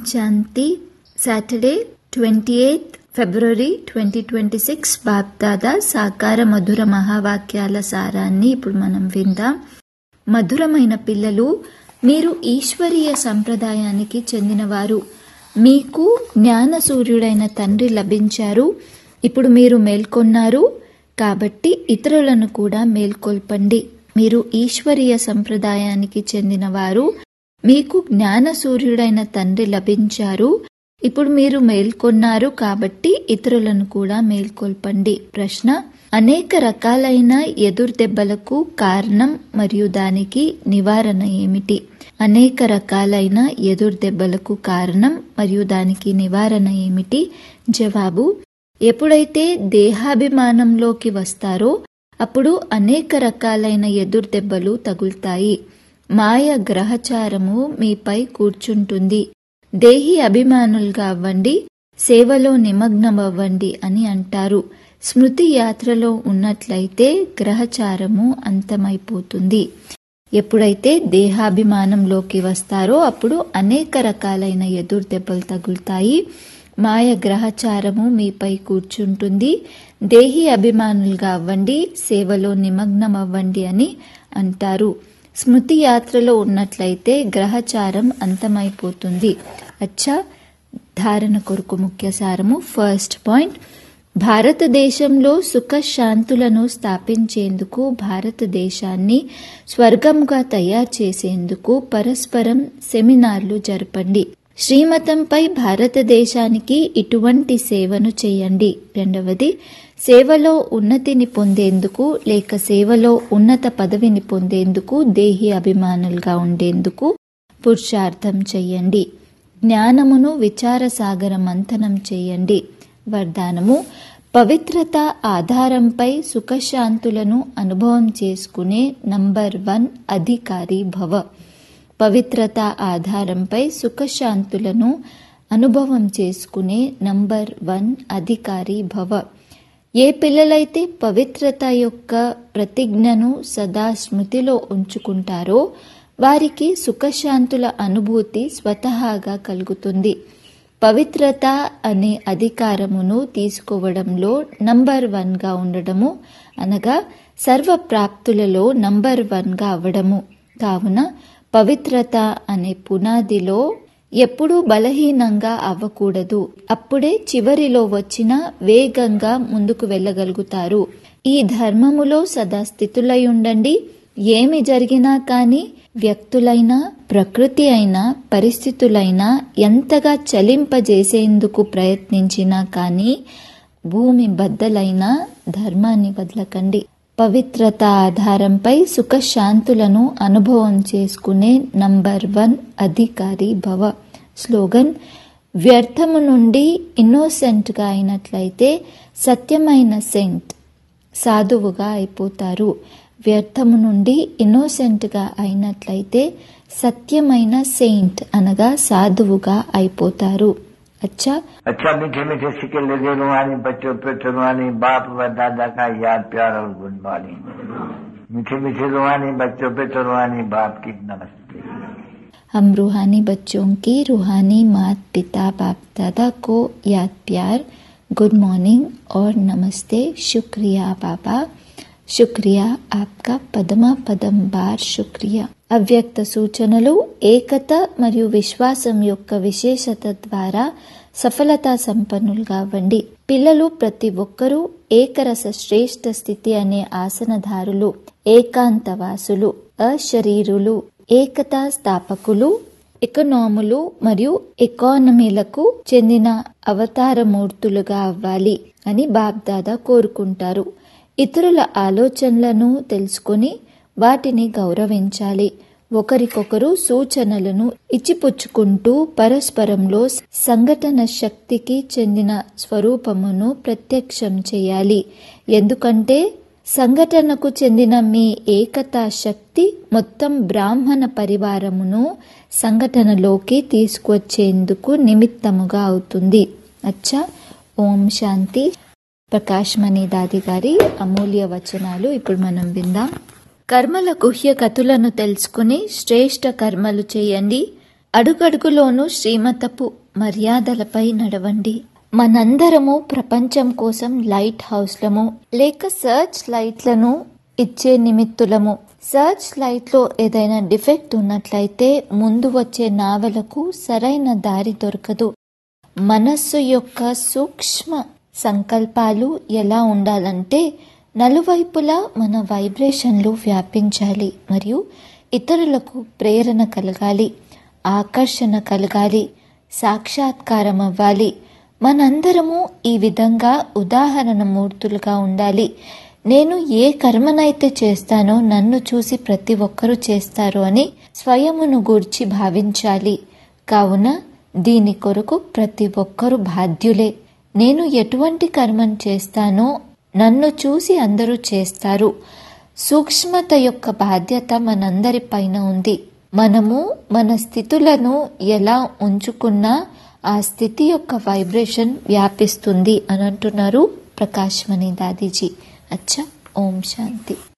శాంతి. Saturday 28 ఫిబ్రవరి 2026 బాప్దాదా సాకార మధుర మహావాక్యాల సారాన్ని ఇప్పుడు మనం విందాం. మధురమైన పిల్లలు, మీరు ఈశ్వరీయ సంప్రదాయానికి చెందినవారు. మీకు జ్ఞాన సూర్యుడైన తండ్రి లభించారు. ఇప్పుడు మీరు మేల్కొన్నారు కాబట్టి ఇతరులను కూడా మేల్కొల్పండి. మీరు ఈశ్వరీయ సంప్రదాయానికి చెందినవారు. మీకు జ్ఞాన సూర్యుడైన తండ్రి లభించారు. ఇప్పుడు మీరు మేల్కొన్నారు కాబట్టి ఇతరులను కూడా మేల్కొల్పండి. ప్రశ్న: అనేక రకాలైన ఎదురుదెబ్బలకు కారణం మరియు దానికి నివారణ ఏమిటి? అనేక రకాలైన ఎదురుదెబ్బలకు కారణం మరియు దానికి నివారణ ఏమిటి? జవాబు: ఎప్పుడైతే దేహాభిమానంలోకి వస్తారో అప్పుడు అనేక రకాలైన ఎదురుదెబ్బలు తగులుతాయి. మాయ గ్రహచారము మీపై కూర్చుంటుంది. దేహి అభిమానులుగా అవ్వండి, సేవలో నిమగ్నమవ్వండి అని అంటారు. స్మృతి యాత్రలో ఉన్నట్లయితే గ్రహచారము అంతమైపోతుంది. ఎప్పుడైతే దేహాభిమానంలోకి వస్తారో అప్పుడు అనేక రకాలైన ఎదురుదెబ్బలు తగులుతాయి. మాయ గ్రహచారము మీపై కూర్చుంటుంది. దేహి అభిమానులుగా అవ్వండి, సేవలో నిమగ్నమవ్వండి అని అంటారు. స్మృతి యాత్రలో ఉన్నట్లయితే గ్రహచారం అంతమైపోతుంది. అచ్చా, ధారణ కొరకు ముఖ్య సారము. ఫస్ట్ పాయింట్: భారతదేశంలో సుఖశాంతులను స్థాపించేందుకు, భారతదేశాన్ని స్వర్గంగా తయారు చేసేందుకు పరస్పరం సెమినార్లు జరపండి. శ్రీమతంపై భారతదేశానికి ఇటువంటి సేవను చేయండి. రెండవది, సేవలో ఉన్నతిని పొందేందుకు లేక సేవలో ఉన్నత పదవిని పొందేందుకు, దేహి అభిమానులుగా ఉండేందుకు పురుషార్థం చెయ్యండి. జ్ఞానమును విచారసాగర మంథనం చేయండి. వరదానము: పవిత్రత ఆధారంపై సుఖశాంతులను అనుభవం చేసుకునే నంబర్ 1 అధికారి భవ. పవిత్రత ఆధారంపై సుఖశాంతులను అనుభవం చేసుకునే నంబర్ 1 అధికారి భవ. ఏ పిల్లలైతే పవిత్రత యొక్క ప్రతిజ్ఞను సదా స్మృతిలో ఉంచుకుంటారో వారికి సుఖశాంతుల అనుభూతి స్వతహాగా కలుగుతుంది. పవిత్రత అనే అధికారమును తీసుకోవడంలో నంబర్ 1గా ఉండడము అనగా సర్వప్రాప్తులలో నంబర్ 1గా అవ్వడము. కావున పవిత్రత అనే పునాదిలో ఎప్పుడూ బలహీనంగా అవ్వకూడదు. అప్పుడే చివరిలో వచ్చిన వేగంగా ముందుకు వెళ్ళగలుగుతారు. ఈ ధర్మములో సదా స్థితులై ఉండండి. ఏమి జరిగినా కానీ, వ్యక్తులైనా, ప్రకృతి అయినా, పరిస్థితులైనా ఎంతగా చలింపజేసేందుకు ప్రయత్నించినా కానీ భూమి బద్దలైనా ధర్మాన్ని వదలకండి. పవిత్రత ఆధారంపై సుఖశాంతులను అనుభవం చేసుకునే నంబర్ 1 అధికారి భవ. స్లోగన్: వ్యర్థము నుండి ఇన్నోసెంట్గా అయినట్లయితే సత్యమైన సెయింట్ సాధువుగా అయిపోతారు. వ్యర్థము నుండి ఇన్నోసెంట్గా అయినట్లయితే సత్యమైన సెయింట్ అనగా సాధువుగా అయిపోతారు. अच्छा मीठे मीठे सिक्के लगे रूहानी बच्चों पे रूहानी बाप व दादा का याद प्यार और गुड मॉर्निंग. मीठे मीठे रूहानी बच्चों पे रूहानी बाप की नमस्ते. हम रूहानी बच्चों की रूहानी मात पिता बाप दादा को याद प्यार, गुड मॉर्निंग और नमस्ते. शुक्रिया बाबा, शुक्रिया आपका పదమ పదం బార్ శుక్రియా. అవ్యక్త సూచనలు: ఏకత మరియు విశ్వాసం యొక్క విశేషత ద్వారా సఫలతా సంపన్నులుగా అవ్వండి. పిల్లలు ప్రతి ఒక్కరూ ఏకరస శ్రేష్ఠ స్థితి అనే ఆసనధారులు, ఏకాంతవాసులు, అశరీరులు, ఏకతా స్థాపకులు, ఎకనాములు మరియు ఎకానమీలకు చెందిన అవతారమూర్తులుగా అవ్వాలి అని బాప్దాదా కోరుకుంటారు. ఇతరుల ఆలోచనలను తెలుసుకొని వాటిని గౌరవించాలి. ఒకరికొకరు సూచనలను ఇచ్చిపుచ్చుకుంటూ పరస్పరంలో సంఘటన శక్తికి చెందిన స్వరూపమును ప్రత్యక్షం చేయాలి. ఎందుకంటే సంఘటనకు చెందిన మీ ఏకతా శక్తి మొత్తం బ్రాహ్మణ పరివారమును సంఘటనలోకి తీసుకువచ్చేందుకు నిమిత్తముగా అవుతుంది. అచ్చా, ఓం శాంతి. ప్రకాష్ మణి దాది గారి అమూల్య వచనాలు ఇప్పుడు మనం విందాం. కర్మల గుహ్య కథలను తెలుసుకుని శ్రేష్ఠ కర్మలు చేయండి. అడుగడుగులోనూ శ్రీమతపు మర్యాదలపై నడవండి. మనందరము ప్రపంచం కోసం లైట్ హౌస్లము లేక సర్చ్ లైట్లను ఇచ్చే నిమిత్తులము. సర్చ్ లైట్లో ఏదైనా డిఫెక్ట్ ఉన్నట్లయితే ముందు వచ్చే నావలకు సరైన దారి దొరకదు. మనస్సు యొక్క సూక్ష్మ సంకల్పాలు ఎలా ఉండాలంటే నలువైపులా మన వైబ్రేషన్లు వ్యాపించాలి మరియు ఇతరులకు ప్రేరణ కలగాలి, ఆకర్షణ కలగాలి, సాక్షాత్కారం అవ్వాలి. మనందరము ఈ విధంగా ఉదాహరణ మూర్తులుగా ఉండాలి. నేను ఏ కర్మనైతే చేస్తానో నన్ను చూసి ప్రతి ఒక్కరూ చేస్తారు అని స్వయమును గూర్చి భావించాలి. కావున దీని కొరకు ప్రతి ఒక్కరూ బాధ్యులే. నేను ఎటువంటి కర్మను చేస్తానో నన్ను చూసి అందరూ చేస్తారు. సూక్ష్మత యొక్క బాధ్యత మనందరి పైన ఉంది. మనము మన స్థితులను ఎలా ఉంచుకున్నా ఆ స్థితి యొక్క వైబ్రేషన్ వ్యాపిస్తుంది అని అంటున్నారు ప్రకాశ్మణి దాదీజీ. अच्छा, ओम शांति।